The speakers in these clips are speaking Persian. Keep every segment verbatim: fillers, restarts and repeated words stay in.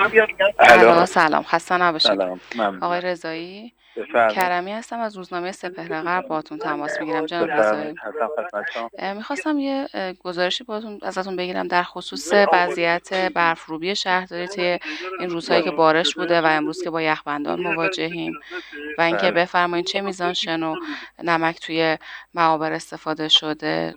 الو. الو سلام، خسته نباشید. سلام، ممنون. آقای رضایی، بفرمایید. کرمی هستم از روزنامه سپهر غرب باهاتون تماس میگیرم. جناب بفرمایید. رضایی، حتما خدمت شما. میخواستم یه اه، گزارشی باهاتون ازتون بگیرم در خصوص وضعیت برفروبی شهرداری طی این روزهایی که بارش بوده و امروز که با یخبندان مواجهیم و اینکه بله. بفرمایید چه میزان شن و نمک توی معابر استفاده شده.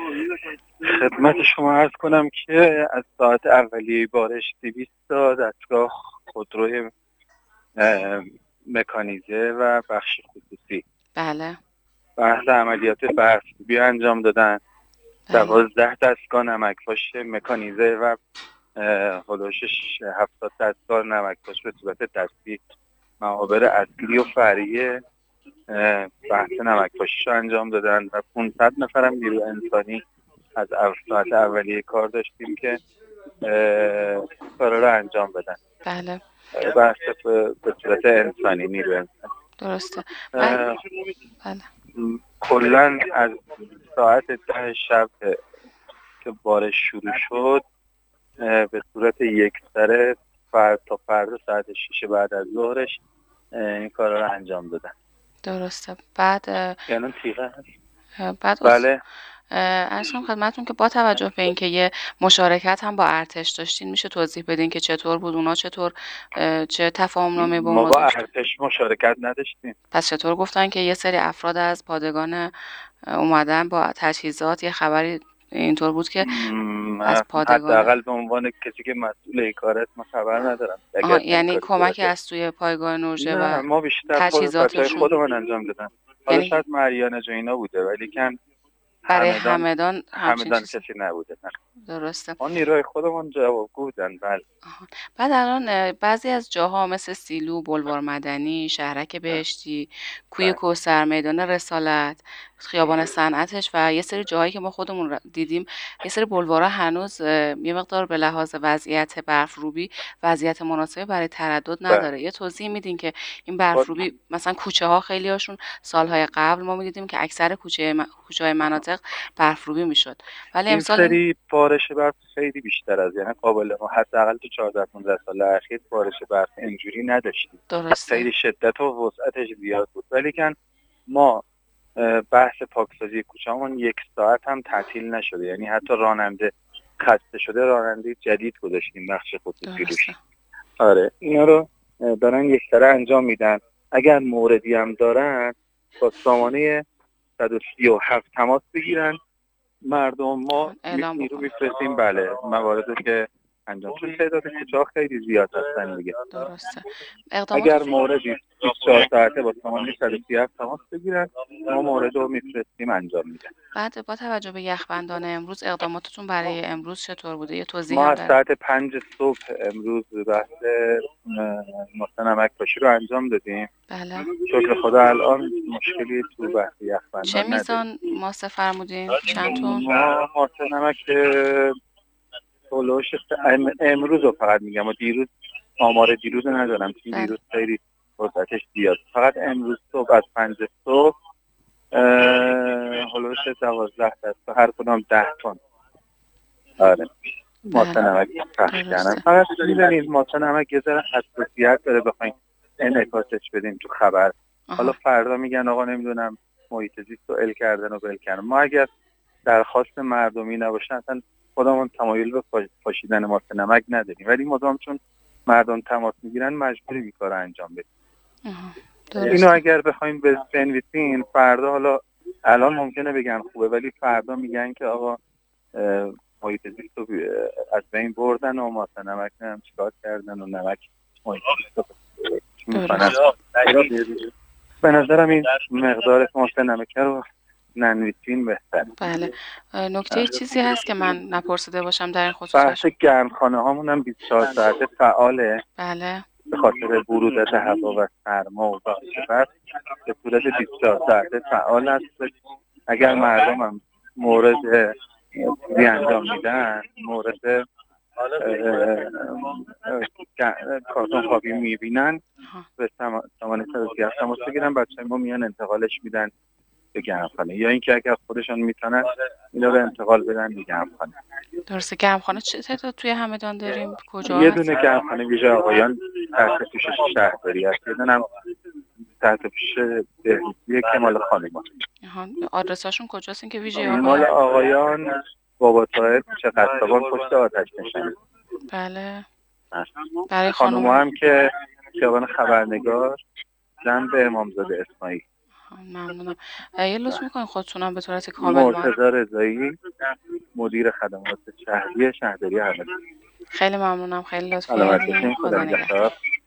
خدمت شما عرض کنم که از ساعت اولیه بارش دویست تا دستگاه خودروی اه، مکانیزه و بخش خصوصی بله بحث عملیات برفروبی انجام دادن. بله دوازده دستگاه نمک‌پاش مکانیزه و اه، حدودش هفتاد دستگاه نمک‌پاش به صورت دستی معابر اصلی و فرعی اه، بحث نمک‌پاشیش رو انجام دادن و پانصد نفرم نیرو انسانی از اول ساعت اولیه کار داشتیم که اه، کارا رو انجام بدن. بله اه، بحث به به صورت انسانی نیرو انسانی. درسته. بعد اه، بله م، کلاً از ساعت ده شب که بارش شروع شد اه، به صورت یکسره فرد تا فردا ساعت شش بعد از ظهرش اه، این کارا رو انجام دادن. درسته. بعد اه، یعنی تیغه هست. اه، بعد از بله. عرض کنم خدمتتون که با توجه به اینکه یه مشارکت هم با ارتش داشتین، میشه توضیح بدین که چطور بود، اونا چطور اه، چه تفاهم با ما ما با داشتن؟ ارتش مشارکت نداشتیم. پس چطور گفتن که یه سری افراد از پادگان اه، اومدن با تجهیزات؟ یه خبری اینطور بود که از م، پادگان. حداقل به عنوان کسی که مسئول این کار است من خبر ندارم اگر آها، چنین یعنی کاری کمکی صورت. از توی پایگاه نوژه نه، و ما بیشتر خود بچهای تجهیزاتشون، خودمون انجام دادن. حالا یعنی شاید مریانه و اینا بوده ولی کن برای همدان همدان همچین همدان چیزی. کسی نبوده. نه، درسته. ما نیروی خودمون جوابگو بودن. بله. آها. بعد الان اه، بعضی از جاها مثل سیلو، بلوار مدنی، شهرک بهشتی، کوی بله. کوثر، میدان رسالت، خیابان صنعتش و یه سری جاهایی که ما خودمون ر- دیدیم، یه سری بلوارها هنوز اه، یه مقدار به لحاظ وضعیت برفروبی وضعیت مناسبی برای تردد بله. نداره. یه توضیح میدین که این خب برفروبی مثلا کوچه ها خیلی هاشون سالهای قبل ما میدیدیم که اکثر کوچه کوچه های مناطق برفروبی میشد، ولی این امسال این سری بارش برف خیلی بیشتر از یعنی قابل ما حداقل تو چهارده پانزده سال اخیر بارش برف اینجوری نداشتیم. درسته. خیلی شدت و وسعتش زیاد بود ولی کن ما اه، بحث پاکسازی کوچه‌مون یک ساعت هم تعطیل نشده. یعنی حتی راننده خسته شده راننده جدید گذاشتیم بخش خصوصی روش. درسته. آره، اینا رو اه، دارن یک سره انجام میدن. اگر موردی هم دارن با سامانه صد و سی و هفت تماس بگیرن. مردم ما می- اعلام نیرو بکنه. میفرستیم. بله، مواردی که انجام چون تعداد کوچه‌ها خیلی زیاد هستن دیگه. درسته. اگر اقداماتتون موردی بیست و چهار ساعته با سامانه صد و سی و هفت تماس بگیرن ما مورد رو میفرستیم انجام میدن. بعد با توجه به یخبندان امروز اقداماتتون برای امروز چطور بوده؟ یه توضیح ما هم از در. ساعت پنج صبح امروز بحث مثلا نمک پاشی رو انجام دادیم. بله. شکر خدا الان مشکلی تو بحث چه یخبندان نداریم. میزان ماسه فرمودین؟ چند تن؟ ما ماسه نمک هلوش ام- امروز رو فقط میگم و دیروز آمار دیروز رو ندارم چون بله. دیروز خیلی وسعتش زیاد. فقط امروز صبح از پنج صبح اه، هلوش دوازده دست هر کدام ده تن. آره، ماسه بله. نمک پخش کردن. درسته. فقط میدونید ماسه نمک یه ذره حساسیت داره بخواین انعکاسش بدیم تو خبر. حالا آها. فردا میگن آقا نمیدونم محیط زیست رو ال کردن و بل کردن. ما اگر درخواست مردمی نباشه اصلا خودمون تمایل به پاش- پاشیدن ماسه نمک نداریم ولی مدام چون مردم تماس میگیرن مجبوریم این کار رو انجام بدیم. آها. اینو درسته. اگر بخوایم به بنویسین فردا، حالا الان ممکنه بگن خوبه ولی فردا میگن که آقا اه، محیط زیست رو بی- از بین بردن و ماسه نمک هم چیکار کردن و نمک محیط زیست رو میکنن. درسته. به نظرم این مقدار ماسه نمک رو ننویسین بهتره. بله. اه، نکته چیزی هست که من نپرسیده باشم در این خصوص بحث باشه؟ گرمخانه هامون هم بیست و چهار ساعته فعاله بله. به خاطر برودت هوا و سرما و بخش به صورت بیست و چهار ساعته فعال است. اگر مردم هم مورد چیزی انجام میدن، مورد اه، اه، کارتون خوابی میبینن آها. به سامانه صد و سی و هفت تماس بگیرن. بچه ما میان انتقالش میدن به گرمخانه، یا اینکه اگر خودشان میتونن اینا رو انتقال بدن به گرمخانه. درسته. گرمخانه چه تعداد توی همدان داریم؟ کجا یه هست؟ دونه گرمخانه ویژه آقایان تحت پوشش شهرداری هست، یه دونه هم تحت پوشش بهزیستی که مال خانمان. آدرساشون کجاست این که ویژه مال آقایان؟ آقایان بابا طاهر چه قصابان پشت آتش نشانی. بله. هست. برای خانم خانم هم که خیابان خبرنگار جنب امامزاده اسماعیل. ممنونم. یه لطف میکنین خودتونم به صورت کامل ما. مرتضی رضایی، مدیر خدمات شهری شهرداری همدان. خیلی ممنونم، خیلی لطف سلامت کردین. باشین. خدا خدا نگهدار. نگهدار.